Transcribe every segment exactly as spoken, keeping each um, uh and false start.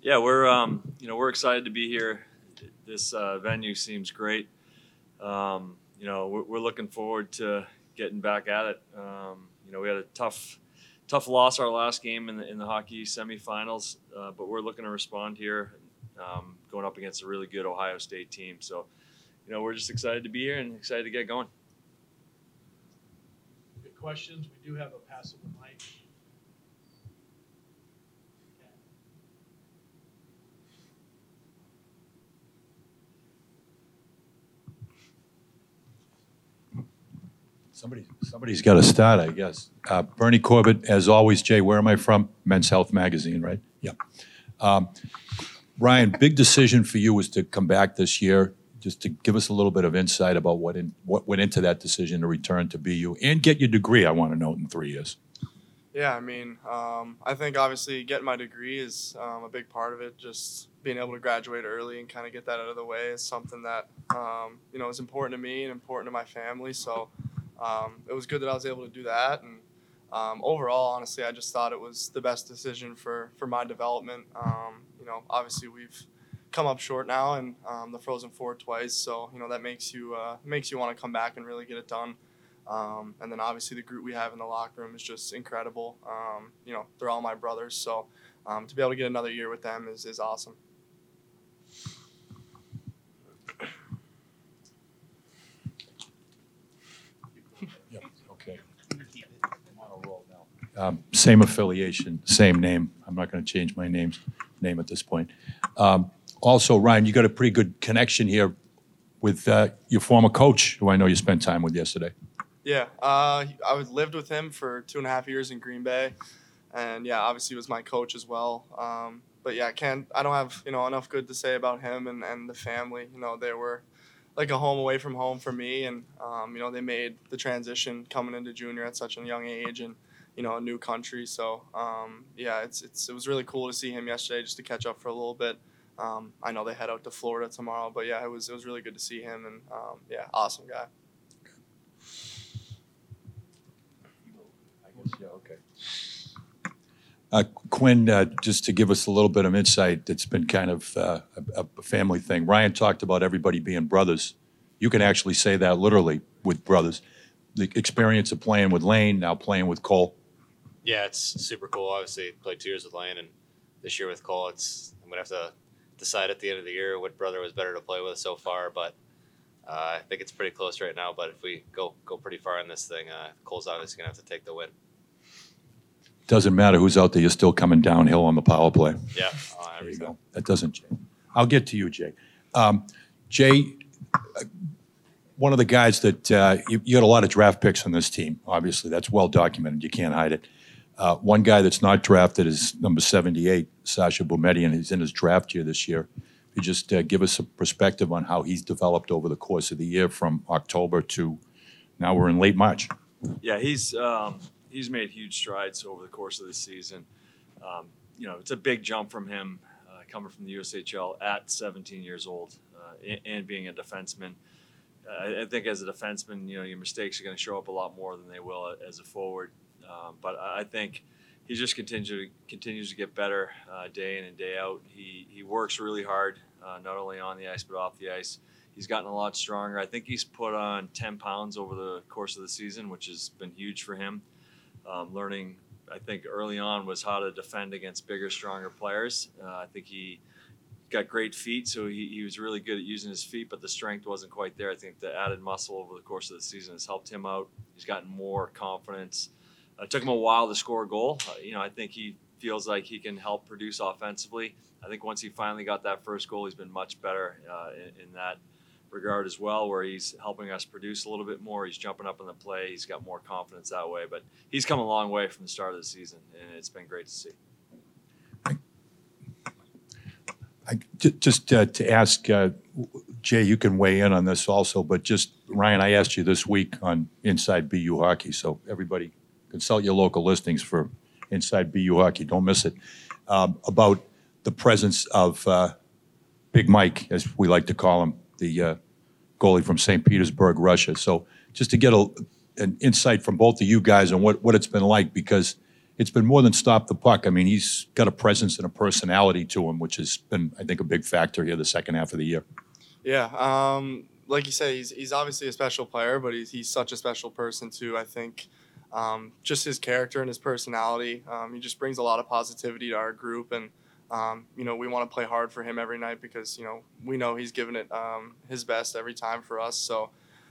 Yeah, we're um, you know we're excited to be here. This uh, venue seems great. Um, you know, we're, we're looking forward to getting back at it. Um, you know, we had a tough, tough loss our last game in the in the hockey semifinals, uh, but we're looking to respond here, um, going up against a really good Ohio State team. So, you know, we're just excited to be here and excited to get going. Good questions. We do have a passable mic. Somebody, somebody's got to start, I guess. Uh, Bernie Corbett, as always. Jay, where am I from? Men's Health Magazine, right? Yeah. Um, Ryan, big decision for you was to come back this year. Just to give us a little bit of insight about what in, what went into that decision to return to B U and get your degree. I want to know in three years. Yeah, I mean, um, I think obviously getting my degree is um, a big part of it. Just being able to graduate early and kind of get that out of the way is something that um, you know is important to me and important to my family. So. Um, it was good that I was able to do that, and um, overall, honestly, I just thought it was the best decision for, for my development. Um, you know, obviously we've come up short now in um, the Frozen Four twice, so you know that makes you uh, makes you want to come back and really get it done. Um, and then obviously the group we have in the locker room is just incredible. Um, you know, they're all my brothers, so um, to be able to get another year with them is is awesome. Okay. Um, same affiliation, same name. I'm not going to change my name's name at this point. Um, also, Ryan, you got a pretty good connection here with uh, your former coach, who I know you spent time with yesterday. Yeah, uh, I was lived with him for two and a half years in Green Bay, and yeah, obviously he was my coach as well. Um, but yeah, I can't. I don't have you know enough good to say about him and, and the family. You know, they were like a home away from home for me, and um, you know they made the transition coming into junior at such a young age, and you know a new country. So um, yeah, it's it's it was really cool to see him yesterday, just to catch up for a little bit. Um, I know they head out to Florida tomorrow, but yeah, it was it was really good to see him, and um, yeah, awesome guy. I guess, yeah, okay. Uh, Quinn, uh, just to give us a little bit of insight, it's been kind of uh, a, a family thing. Ryan talked about everybody being brothers. You can actually say that literally with brothers. The experience of playing with Lane, now playing with Cole. Yeah, it's super cool. Obviously, played two years with Lane, and this year with Cole, it's I'm gonna have to decide at the end of the year what brother was better to play with so far. But uh, I think it's pretty close right now. But if we go go pretty far in this thing, uh, Cole's obviously gonna have to take the win. Doesn't matter who's out there, you're still coming downhill on the power play. Yeah, oh, There you go. That doesn't change. I'll get to you, Jay. Um, Jay, uh, one of the guys that uh, you, you got a lot of draft picks on this team. Obviously, that's well documented. You can't hide it. Uh, one guy that's not drafted is number seventy-eight, Sasha Boumediene. He's in his draft year this year. You just uh, give us a perspective on how he's developed over the course of the year from October to now we're in late March. Yeah, he's um, he's made huge strides over the course of the season. Um, you know, it's a big jump from him uh, coming from the U S H L at seventeen years old uh, and, and being a defenseman. Uh, I think as a defenseman, you know, your mistakes are going to show up a lot more than they will as a forward. Um, but I think he just continues to, continues to get better uh, day in and day out. He he works really hard, uh, not only on the ice but off the ice. He's gotten a lot stronger. I think he's put on ten pounds over the course of the season, which has been huge for him. Um, learning, I think, early on was how to defend against bigger, stronger players. Uh, I think he got great feet, so he, he was really good at using his feet, but the strength wasn't quite there. I think the added muscle over the course of the season has helped him out. He's gotten more confidence. It took him a while to score a goal. Uh, you know, I think he feels like he can help produce offensively. I think once he finally got that first goal, he's been much better uh, in, in that regard as well, where he's helping us produce a little bit more. He's jumping up in the play. He's got more confidence that way. But he's come a long way from the start of the season, and it's been great to see. I, just uh, to ask, uh, Jay, you can weigh in on this also, but just, Ryan, I asked you this week on Inside B U Hockey, so everybody consult your local listings for Inside B U Hockey. Don't miss it. Um, about the presence of uh, Big Mike, as we like to call him, the uh, goalie from Saint Petersburg, Russia. So just to get a, an insight from both of you guys on what, what it's been like, because it's been more than stop the puck. I mean, he's got a presence and a personality to him, which has been, I think, a big factor here the second half of the year. Yeah, um, like you say, he's he's obviously a special player, but he's he's such a special person too. I think um, just his character and his personality, um, he just brings a lot of positivity to our group, and um, you know we want to play hard for him every night because you know we know he's giving it um, his best every time for us. So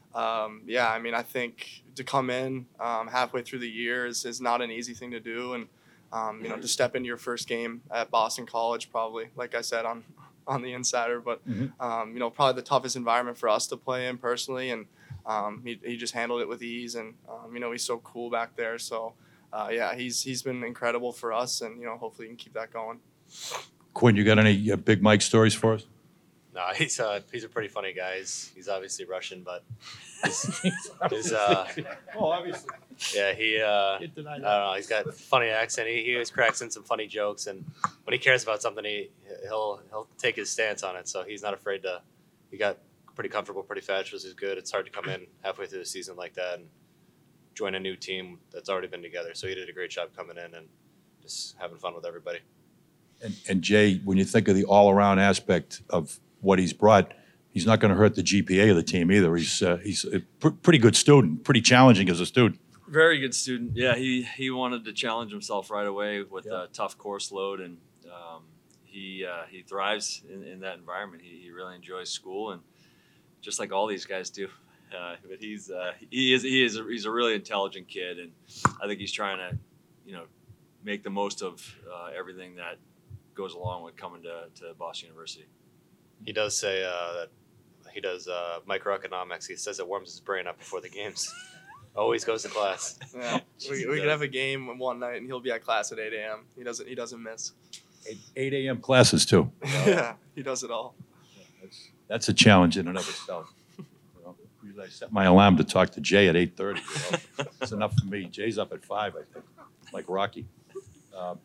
um, yeah, I mean I think to come in um, halfway through the year is, is not an easy thing to do, and um, you know to step into your first game at Boston College, probably like I said on. on the insider, but Mhm. um, you know, probably the toughest environment for us to play in personally, and um, he, he just handled it with ease, and um, you know, he's so cool back there. So uh, yeah, he's he's been incredible for us, and you know, hopefully he can keep that going. Quinn, you got any uh, Big Mike stories for us? No, he's uh, he's a pretty funny guy. He's, he's obviously Russian, but his, his uh, Oh, obviously. yeah, he uh, Can't deny I don't that. know. He's got a funny accent. He, he always cracks in some funny jokes, and when he cares about something, he he'll he'll take his stance on it. So he's not afraid to. He got pretty comfortable pretty fast, which is good. It's hard to come in halfway through the season like that and join a new team that's already been together. So he did a great job coming in and just having fun with everybody. And, and Jay, when you think of the all-around aspect of what he's brought, he's not going to hurt the G P A of the team either. He's uh, he's a pr- pretty good student, pretty challenging as a student. Very good student. Yeah, he, he wanted to challenge himself right away with Yeah. a tough course load, and um, he uh, he thrives in, in that environment. He, he really enjoys school, and just like all these guys do. Uh, but he's uh, he is he is a, he's a really intelligent kid, and I think he's trying to, you know, make the most of uh, everything that goes along with coming to, to Boston University. He does say uh, that he does uh, microeconomics. He says it warms his brain up before the games. Always goes to class. Yeah, we, we could have a game one night, and he'll be at class at eight a.m. He doesn't he doesn't miss. eight a.m. classes, too. Yeah, he does it all. That's, that's a challenge in and of itself. You know, usually I set my alarm to talk to Jay at eight thirty. You know? It's enough for me. Jay's up at five, I think, like Rocky. Um,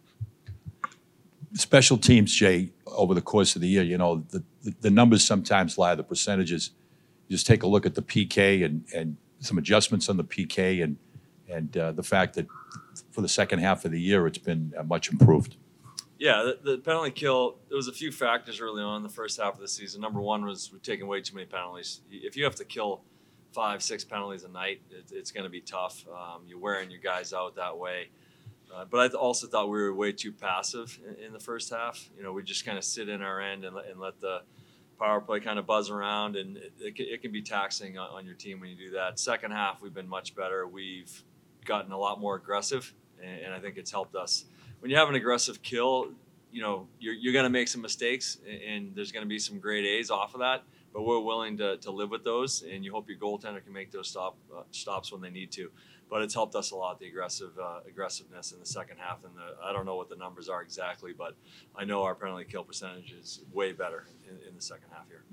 special teams, Jay, over the course of the year, you know, the, the, the numbers sometimes lie, the percentages. You just take a look at the P K and, and some adjustments on the P K and, and uh, the fact that for the second half of the year, it's been uh, much improved. Yeah, the, the penalty kill, there was a few factors early on in the first half of the season. Number one was we're taking way too many penalties. If you have to kill five, six penalties a night, it, it's going to be tough. Um, you're wearing your guys out that way. Uh, but I th- also thought we were way too passive in, in the first half. You know, we just kind of sit in our end and, let- and let the power play kind of buzz around, and it, it, can, it can be taxing on, on your team when you do that. Second half, we've been much better. We've gotten a lot more aggressive, and, and I think it's helped us. When you have an aggressive kill, you know, you're, you're going to make some mistakes, and, and there's going to be some grade A's off of that, but we're willing to, to live with those, and you hope your goaltender can make those stop uh, stops when they need to. But it's helped us a lot, the aggressive uh, aggressiveness in the second half. And the, I don't know what the numbers are exactly, but I know our penalty kill percentage is way better in, in the second half here.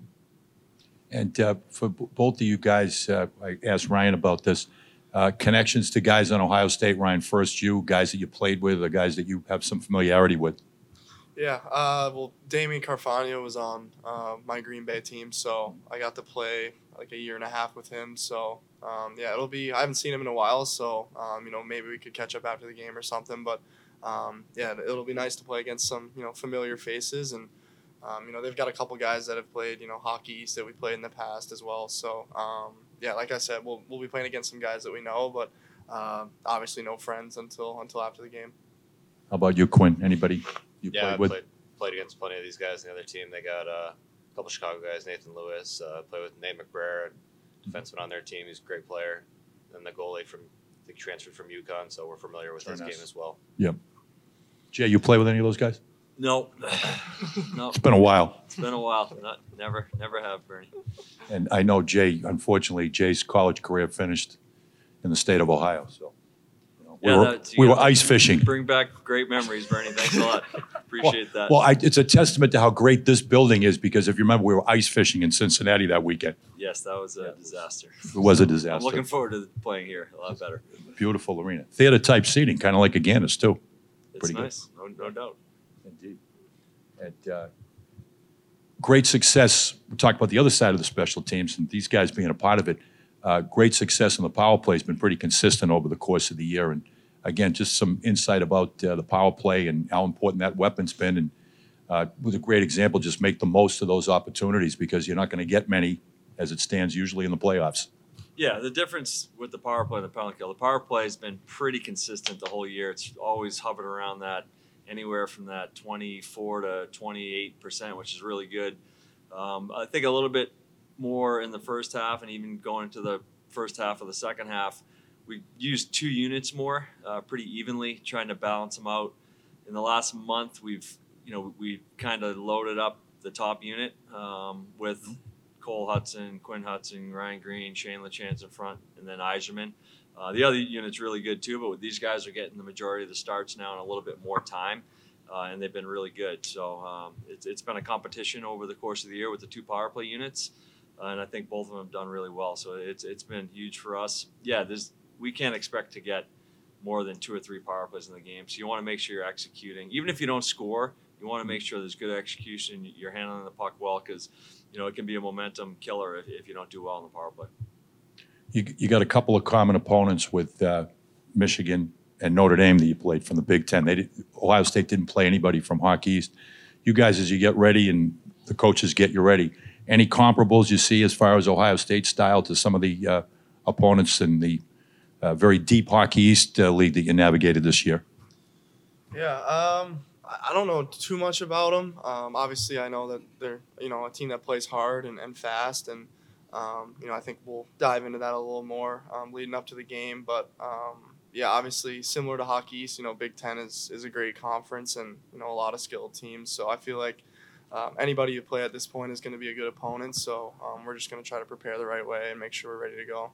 And uh, for b- both of you guys, uh, I asked Ryan about this. Uh, connections to guys on Ohio State, Ryan, first you, guys that you played with, or guys that you have some familiarity with? Yeah, uh, well, Damien Carfagno was on uh, my Green Bay team, so I got to play like a year and a half with him. So, um, yeah, it'll be – I haven't seen him in a while, so, um, you know, maybe we could catch up after the game or something. But, um, yeah, it'll be nice to play against some, you know, familiar faces. And, um, you know, they've got a couple guys that have played, you know, Hockey East that we played in the past as well. So, um, yeah, like I said, we'll, we'll be playing against some guys that we know, but uh, obviously no friends until until after the game. How about you, Quinn? Anybody you Yeah, I played with? played, played against plenty of these guys on the other team. They got uh, a couple Chicago guys, Nathan Lewis, uh, played with Nate McBrayer, defenseman on their team. He's a great player. And the goalie from, I think, transferred from UConn, so we're familiar with Very his nice. game as well. Jay, you play with any of those guys? No, no, It's been a while. it's been a while. Not, never, never have, Bernie. And I know Jay, unfortunately, Jay's college career finished in the state of Ohio, so. you know, we Yeah, were- that's- We you were gotta ice fishing. Bring back great memories, Bernie. Thanks a lot. Appreciate that. Well, I, it's a testament to how great this building is, because if you remember, we were ice fishing in Cincinnati that weekend. yes, that was a disaster. It was a I'm disaster. looking forward to playing here. A lot better. Beautiful arena. Theater-type seating, kind of like Aganis, too. It's Pretty good. nice, no, no doubt. Indeed. And uh, great success. We talked about the other side of the special teams, and these guys being a part of it. Uh, great success on the power play has been pretty consistent over the course of the year. And again, just some insight about uh, the power play and how important that weapon's been. And uh, with a great example, just make the most of those opportunities because you're not going to get many as it stands usually in the playoffs. Yeah, the difference with the power play and the penalty kill, the power play has been pretty consistent the whole year. It's always hovered around that, anywhere from that twenty-four to twenty-eight percent, which is really good. Um, I think a little bit more in the first half, and even going into the first half of the second half, we used two units more, uh, pretty evenly, trying to balance them out. In the last month, we've you know we kind of loaded up the top unit um, with Cole Hudson, Quinn Hudson, Ryan Green, Shane LaChance in front, and then Eiserman. Uh, the other unit's really good too, but these guys are getting the majority of the starts now in a little bit more time, uh, and they've been really good. So um, it's, it's been a competition over the course of the year with the two power play units, uh, and I think both of them have done really well. So it's it's been huge for us. Yeah, there's we can't expect to get more than two or three power plays in the game. So you want to make sure you're executing, even if you don't score. You want to make sure there's good execution. You're handling the puck well because, you know, it can be a momentum killer if, if you don't do well in the power play. You, you got a couple of common opponents with uh, Michigan and Notre Dame that you played from the Big Ten. They did, Ohio State didn't play anybody from Hockey East. You guys, as you get ready and the coaches get you ready, any comparables you see as far as Ohio State style to some of the uh, opponents in the uh, very deep Hockey East uh, league that you navigated this year? Yeah, um, I I don't know too much about them. Um, obviously, I know that they're you know a team that plays hard and, and fast, and um, you know I think we'll dive into that a little more um, leading up to the game. But um, yeah, obviously similar to Hockey East, you know Big Ten is is a great conference and you know a lot of skilled teams. So I feel like um, anybody you play at this point is going to be a good opponent. So um, we're just going to try to prepare the right way and make sure we're ready to go.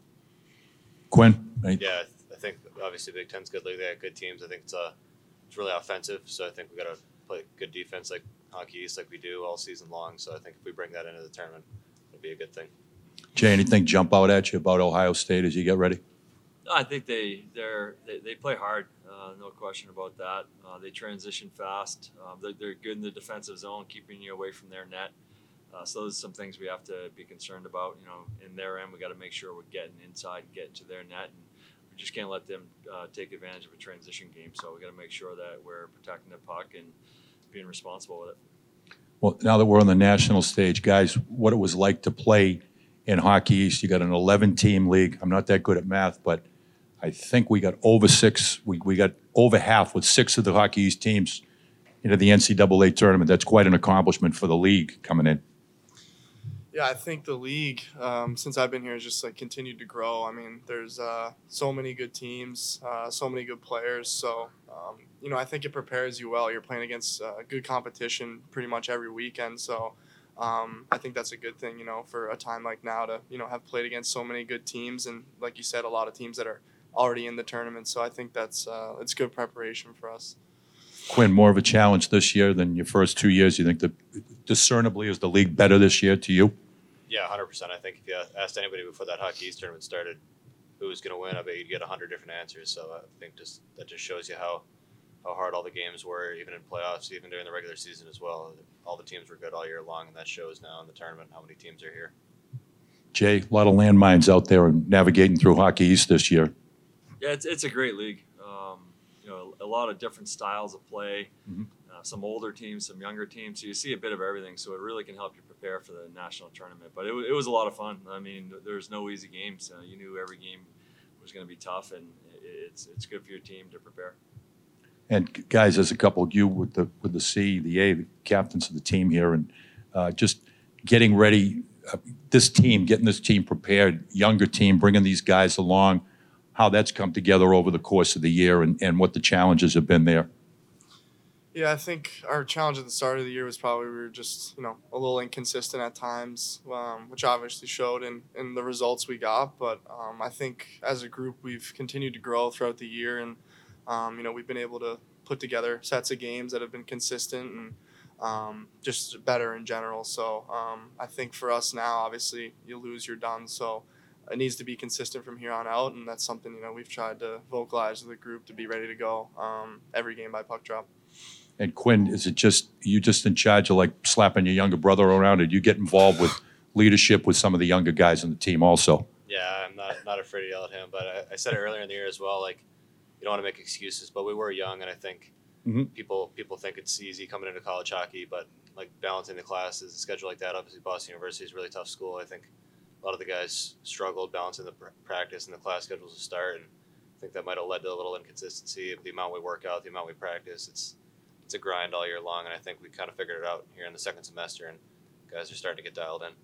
Quinn? Any- Yeah, I think obviously Big Ten's good league. They have good teams. I think it's a it's really offensive. So I think we got to play good defense like Hockey East, like we do all season long. So I think if we bring that into the tournament, it'll be a good thing. Jay, anything jump out at you about Ohio State as you get ready? No, I think they they're they, they play hard, uh, no question about that. Uh, they transition fast. Um, they're, they're good in the defensive zone, keeping you away from their net. Uh, so those are some things we have to be concerned about. You know, in their end, we got to make sure we're getting inside and getting to their net, and we just can't let them uh, take advantage of a transition game. So we got to make sure that we're protecting the puck and being responsible with it. Well, now that we're on the national stage, guys, what it was like to play in Hockey East. You got an eleven-team league. I'm not that good at math, but I think we got over six. We, we got over half with six of the Hockey East teams into the N C double A tournament. That's quite an accomplishment for the league coming in. Yeah, I think the league, um, since I've been here, has just like continued to grow. I mean, there's uh, so many good teams, uh, so many good players. So, um, you know, I think it prepares you well. You're playing against uh, good competition pretty much every weekend. So, um, I think that's a good thing, you know, for a time like now to, you know, have played against so many good teams and, like you said, a lot of teams that are already in the tournament. So I think that's uh, it's good preparation for us. Quinn, more of a challenge this year than your first two years. You think that discernibly is the league better this year to you? Yeah, one hundred percent. I think if you asked anybody before that Hockey East tournament started who was going to win, I bet you'd get one hundred different answers. So I think just that just shows you how, how hard all the games were, even in playoffs, even during the regular season as well. All the teams were good all year long, and that shows now in the tournament how many teams are here. Jay, a lot of landmines out there and navigating through Hockey East this year. Yeah, it's it's a great league. Um, you know, a lot of different styles of play. Mm-hmm. Uh, some older teams, some younger teams. So you see a bit of everything. So it really can help you prepare for the national tournament. But it, w- it was a lot of fun. I mean, there's no easy games. Uh, you knew every game was going to be tough, and it's it's good for your team to prepare. And guys, as a couple, you with the with the C, the A, the captains of the team here, and uh, just getting ready. Uh, this team, getting this team prepared, younger team, bringing these guys along. How that's come together over the course of the year, and, and what the challenges have been there. Yeah, I think our challenge at the start of the year was probably we were just, you know, a little inconsistent at times, um, which obviously showed in, in the results we got. But um, I think as a group, we've continued to grow throughout the year. And, um, you know, we've been able to put together sets of games that have been consistent and um, just better in general. So um, I think for us now, obviously, you lose, you're done. So it needs to be consistent from here on out. And that's something, you know, we've tried to vocalize to the group to be ready to go um, every game by puck drop. And Quinn, is it just you just in charge of like slapping your younger brother around? Or do you get involved with leadership with some of the younger guys on the team also? Yeah, I'm not not afraid to yell at him, but I, I said it earlier in the year as well. Like, you don't want to make excuses, but we were young, and I think Mhm. people people think it's easy coming into college hockey, but like balancing the classes, a schedule like that. Obviously, Boston University is a really tough school. I think a lot of the guys struggled balancing the pr- practice and the class schedules to start, and I think that might have led to a little inconsistency of the amount we work out, the amount we practice. It's it's a grind all year long, and I think we kind of figured it out here in the second semester, and guys are starting to get dialed in.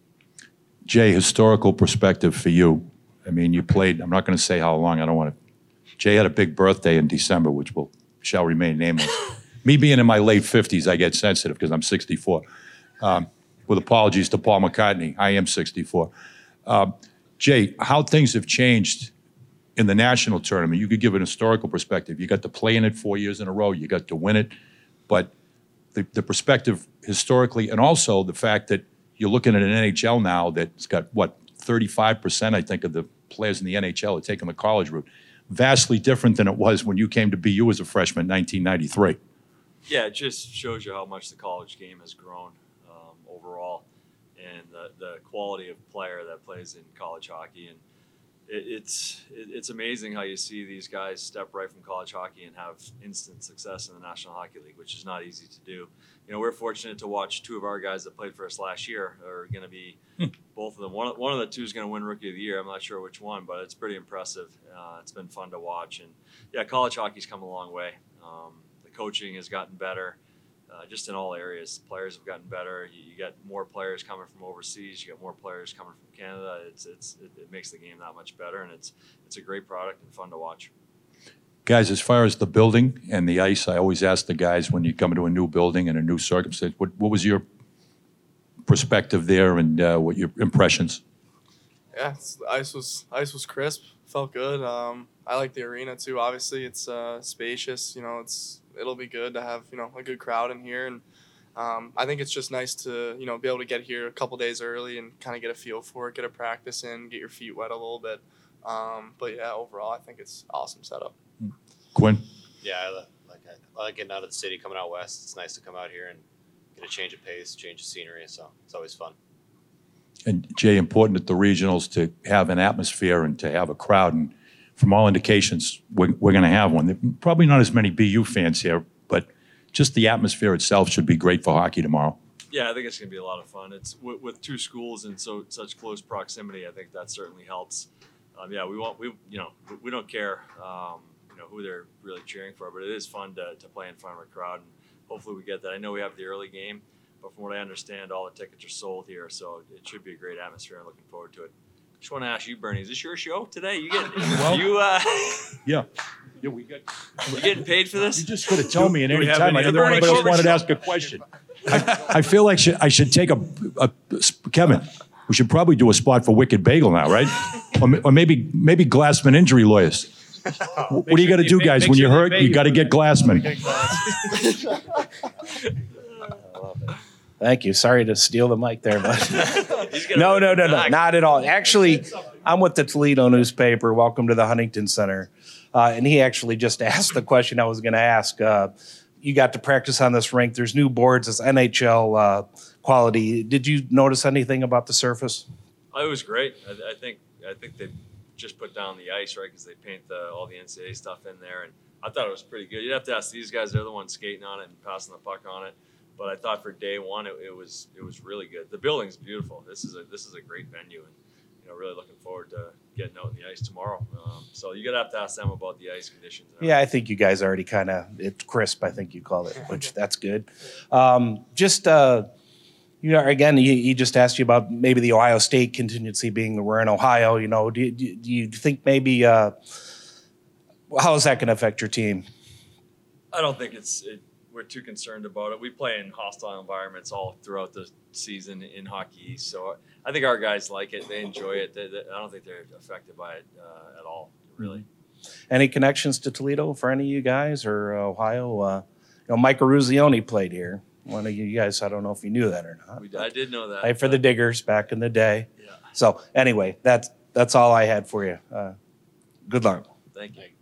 Jay, historical perspective for you. I mean, you played, I'm not going to say how long, I don't want to. Jay had a big birthday in December, which will shall remain nameless. Me being in my late fifties, I get sensitive because I'm sixty-four. Um, with apologies to Paul McCartney, I am sixty-four. Um, Jay, how things have changed in the national tournament. You could give an historical perspective. You got to play in it four years in a row. You got to win it. But the, the perspective historically, and also the fact that you're looking at an N H L now that's got, what, thirty-five percent, I think, of the players in the N H L are taking the college route. Vastly different than it was when you came to B U as a freshman in nineteen ninety-three. Yeah, it just shows you how much the college game has grown um, overall, and the, the quality of player that plays in college hockey. And it, it's it, it's amazing how you see these guys step right from college hockey and have instant success in the National Hockey League, which is not easy to do. You know, we're fortunate to watch two of our guys that played for us last year are going to be both of them. One, one of the two is going to win Rookie of the Year. I'm not sure which one, but it's pretty impressive. Uh, it's been fun to watch. And, yeah, college hockey's come a long way. Um, the coaching has gotten better uh, just in all areas. Players have gotten better. You, you get more players coming from overseas. You get more players coming from Canada. It's, it's, it, it makes the game that much better, and it's, it's a great product and fun to watch. Guys, as far as the building and the ice, I always ask the guys when you come into a new building and a new circumstance, what, what was your perspective there and uh, what your impressions? Yeah, it's, the ice was ice was crisp, felt good. Um, I like the arena too. Obviously, it's uh, spacious. You know, it's it'll be good to have you know a good crowd in here, and um, I think it's just nice to you know be able to get here a couple days early and kind of get a feel for it, get a practice in, get your feet wet a little bit. Um, but yeah, overall, I think it's awesome setup. Quinn? Yeah, I li- like I, I like getting out of the city, coming out west. It's nice to come out here and get a change of pace, change of scenery. So it's always fun. And Jay, important at the regionals to have an atmosphere and to have a crowd. And from all indications, we're, we're going to have one. There are probably not as many B U fans here, but just the atmosphere itself should be great for hockey tomorrow. Yeah, I think it's going to be a lot of fun. It's with, with two schools in so such close proximity. I think that certainly helps. Um, yeah, we want we you know we, we don't care um, you know who they're really cheering for, but it is fun to, to play in front of a crowd, and hopefully we get that. I know we have the early game, but from what I understand, all the tickets are sold here, so it should be a great atmosphere. I'm looking forward to it. Just want to ask you, Bernie, is this your show today? You get Well- you uh, Yeah. Yeah, we got. you getting paid for this? You just could have told me at Do we any have time. I any didn't other anybody else Bernie wanted to Corbett ask a question. I, I feel like should, I should take a, a, Kevin. We should probably do a spot for Wicked Bagel now, right? Or, or maybe maybe Glassman injury lawyers. What do you got to do, guys? When you're hurt, you got to get Glassman. Thank you. Sorry to steal the mic there, but He's gonna no, rip no, it no, no, back. not at all. Actually, I'm with the Toledo newspaper. Welcome to the Huntington Center. Uh, and he actually just asked the question I was going to ask. Uh, you got to practice on this rink. There's new boards. It's N H L uh, quality. Did you notice anything about the surface? Oh, it was great. I, I think I think they just put down the ice, right? Because they paint the, all the N C double A stuff in there, and I thought it was pretty good. You'd have to ask these guys; they're the ones skating on it and passing the puck on it. But I thought for day one, it, it was it was really good. The building's beautiful. This is a this is a great venue, and you know, really looking forward to getting out in the ice tomorrow. Um, so you're gonna have to ask them about the ice conditions. and Yeah, I think you guys already kind of, it's crisp, I think you called it, which that's good. Um, just, uh, you know, again, he, he just asked you about maybe the Ohio State contingency being that we're in Ohio. You know, do, do, do you think maybe, uh, how is that going to affect your team? I don't think it's it, we're too concerned about it. We play in hostile environments all throughout the season in Hockey East, so I think our guys like it. They enjoy it. They, they, I don't think they're affected by it uh, at all, really. Any connections to Toledo for any of you guys or uh, Ohio? Uh, you know, Mike Eruzione played here. One of you guys, I don't know if you knew that or not. We, I did know that. Played for the Diggers back in the day. Yeah. So anyway, that's that's all I had for you. Uh, good luck. Thank you.